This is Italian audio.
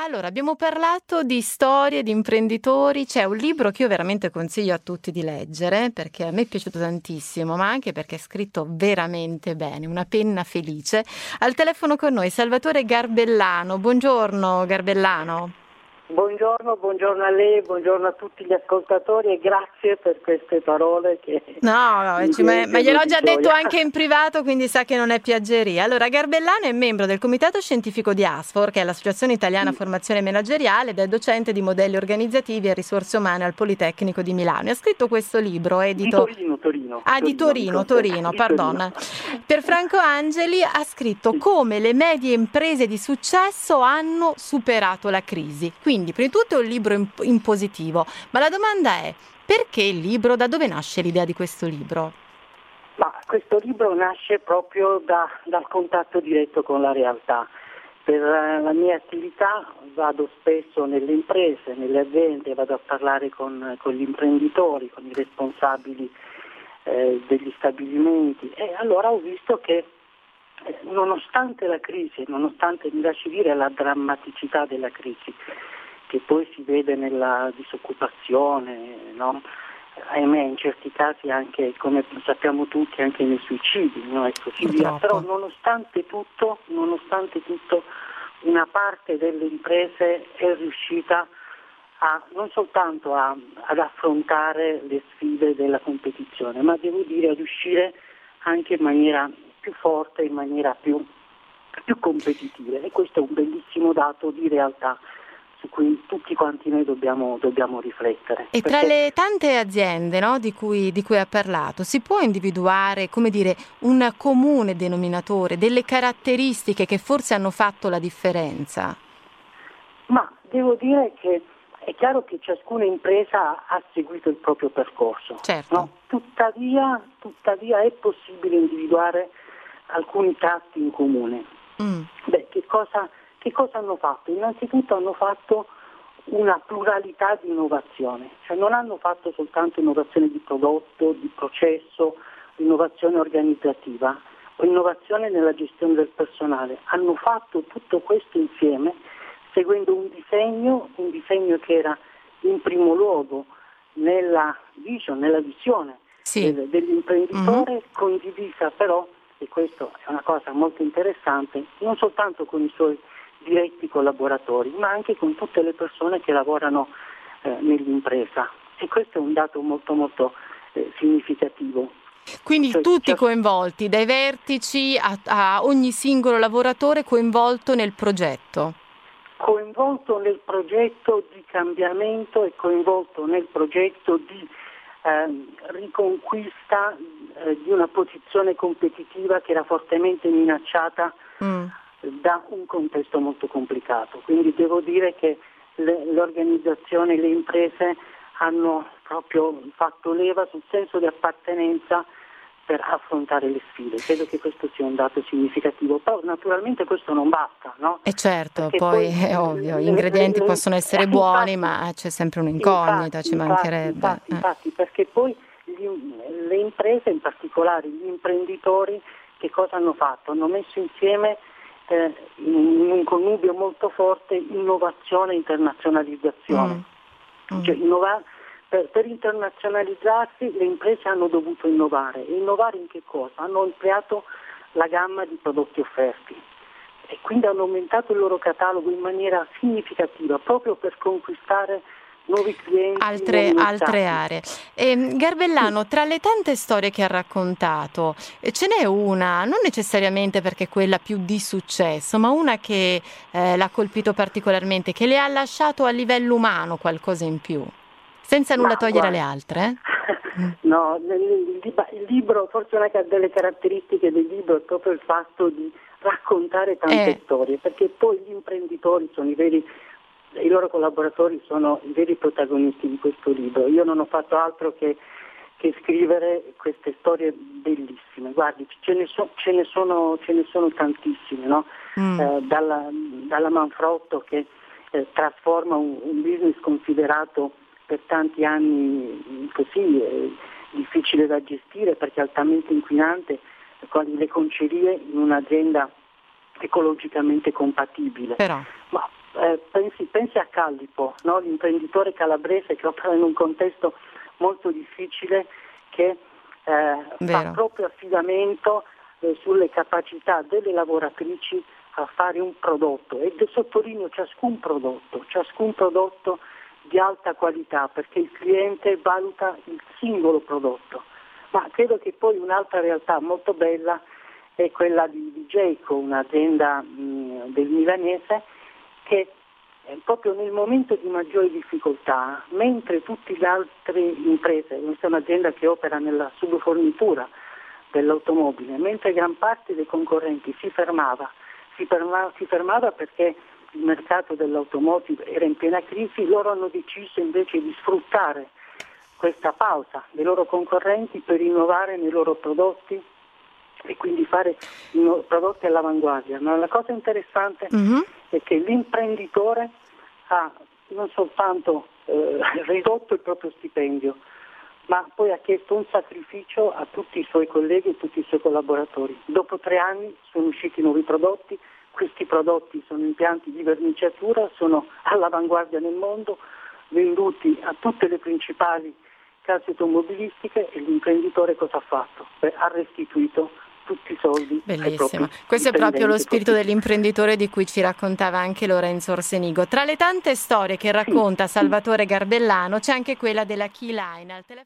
Allora, abbiamo parlato di storie, di imprenditori. C'è un libro che io veramente consiglio a tutti di leggere, perché a me è piaciuto tantissimo, ma anche perché è scritto veramente bene, Una penna felice. Al telefono con noi Salvatore Garbellano. Buongiorno Garbellano. Buongiorno a lei, buongiorno a tutti gli ascoltatori e grazie per queste parole che No, mi ma gliel'ho di già detto gioia. anche in privato, quindi sa che non è piaggeria. Allora, Garbellano è membro del comitato scientifico di ASFOR, che è l'Associazione Italiana Formazione Manageriale, ed è docente di modelli organizzativi e risorse umane al Politecnico di Milano. E ha scritto questo libro, Di edito... Torino. Di Torino, Di pardon. Torino. Per Franco Angeli ha scritto come le medie imprese di successo hanno superato la crisi. Quindi, prima di tutto è un libro in positivo, ma la domanda è: perché il libro? Da dove nasce l'idea di questo libro? Ma questo libro nasce proprio dal contatto diretto con la realtà. Per la mia attività vado spesso nelle imprese, nelle aziende, vado a parlare con gli imprenditori, con i responsabili degli stabilimenti e allora ho visto che nonostante la crisi, nonostante, mi lasci dire, la drammaticità della crisi, che poi si vede nella disoccupazione, no? Ahimè, in certi casi anche, come sappiamo tutti, anche nei suicidi, no? E così via. Però nonostante tutto, una parte delle imprese è riuscita non soltanto ad affrontare le sfide della competizione, ma devo dire ad uscire anche in maniera più forte, in maniera più competitiva. E questo è un bellissimo dato di realtà su cui tutti quanti noi dobbiamo riflettere. E tra le tante aziende, no, di cui ha parlato, si può individuare, come dire, un comune denominatore, delle caratteristiche che forse hanno fatto la differenza? Ma devo dire che è chiaro che ciascuna impresa ha seguito il proprio percorso. Certo. No? Tuttavia è possibile individuare alcuni tratti in comune. Che cosa hanno fatto? Innanzitutto hanno fatto una pluralità di innovazione, cioè non hanno fatto soltanto innovazione di prodotto, di processo, innovazione organizzativa o innovazione nella gestione del personale, hanno fatto tutto questo insieme seguendo un disegno che era in primo luogo nella visione dell'imprenditore, condivisa però, e questo è una cosa molto interessante, non soltanto con i suoi diretti collaboratori, ma anche con tutte le persone che lavorano nell'impresa. E questo è un dato molto molto significativo. Quindi tutti coinvolti, dai vertici a ogni singolo lavoratore coinvolto nel progetto. Coinvolto nel progetto di cambiamento e coinvolto nel progetto di riconquista di una posizione competitiva che era fortemente minacciata da un contesto molto complicato. Quindi devo dire che le organizzazioni, le imprese hanno proprio fatto leva sul senso di appartenenza per affrontare le sfide. Credo che questo sia un dato significativo, però naturalmente questo non basta, no? E certo, Perché poi è ovvio, gli ingredienti possono essere buoni, ma c'è sempre un'incognita, ci mancherebbe. Infatti, perché poi le imprese, in particolare gli imprenditori, che cosa hanno fatto? Hanno messo insieme in un connubio molto forte innovazione e internazionalizzazione. Cioè, per internazionalizzarsi le imprese hanno dovuto innovare. E innovare in che cosa? Hanno ampliato la gamma di prodotti offerti e quindi hanno aumentato il loro catalogo in maniera significativa proprio per conquistare nuovi clienti, altre aree. Garbellano, tra le tante storie che ha raccontato, ce n'è una, non necessariamente perché è quella più di successo, ma una che l'ha colpito particolarmente, che le ha lasciato a livello umano qualcosa in più, senza nulla togliere alle altre? No, il libro, forse una delle caratteristiche del libro è proprio il fatto di raccontare tante storie, perché poi gli imprenditori sono i loro collaboratori sono i veri protagonisti di questo libro. Io non ho fatto altro che scrivere queste storie bellissime. Guardi, ce ne sono tantissime, no? Dalla Manfrotto che trasforma un business considerato per tanti anni così difficile da gestire perché altamente inquinante, quali le concerie, in un'azienda ecologicamente compatibile. Però. Ma pensi a Callipo, no? L'imprenditore calabrese che opera in un contesto molto difficile, che fa proprio affidamento sulle capacità delle lavoratrici a fare un prodotto, e sottolineo ciascun prodotto di alta qualità, perché il cliente valuta il singolo prodotto. Ma credo che poi un'altra realtà molto bella è quella di Geico, un'azienda del milanese, che proprio nel momento di maggiore difficoltà, mentre tutte le altre imprese, questa è un'azienda che opera nella subfornitura dell'automobile, mentre gran parte dei concorrenti si fermava perché il mercato dell'automotive era in piena crisi, loro hanno deciso invece di sfruttare questa pausa dei loro concorrenti per innovare nei loro prodotti e quindi fare prodotti all'avanguardia. Ma la cosa interessante è che l'imprenditore ha non soltanto ridotto il proprio stipendio, ma poi ha chiesto un sacrificio a tutti i suoi colleghi e tutti i suoi collaboratori. Dopo 3 anni sono usciti nuovi prodotti, questi prodotti sono impianti di verniciatura, sono all'avanguardia nel mondo, venduti a tutte le principali case automobilistiche, e l'imprenditore cosa ha fatto? Ha restituito tutti i soldi. Bellissimo. Questo è proprio lo spirito dell'imprenditore di cui ci raccontava anche Lorenzo Orsenigo. Tra le tante storie che racconta Salvatore Garbellano c'è anche quella della Keyline.